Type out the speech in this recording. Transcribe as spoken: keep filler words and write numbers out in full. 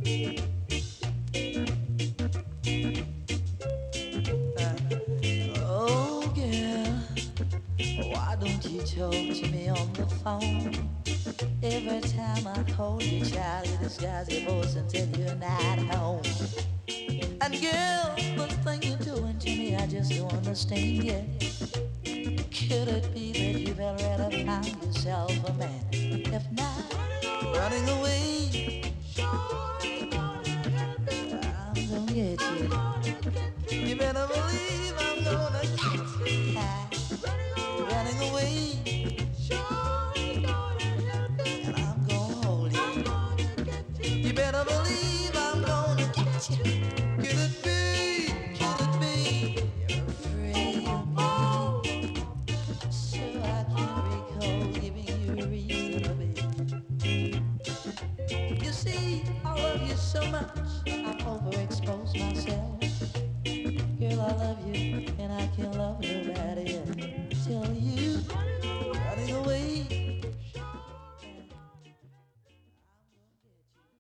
Oh, girl, why don't you talk to me on the phone? Every time I call you, child, you disguise your voice until you're not home. And girl, the thing you're doing to me, I just don't understand yet. Could it be that you've already found yourself a man? If not, running away, I'm gonna get you. You better believe I'm gonna get you. Running away, and I'm gonna hold you. You better believe I'm gonna get you. Could it be, could it be you're afraid of me? So I can't recall giving you a reason to be. You see, I love you so much, I've overexposed myself. Girl, I love you, and I can't love nobody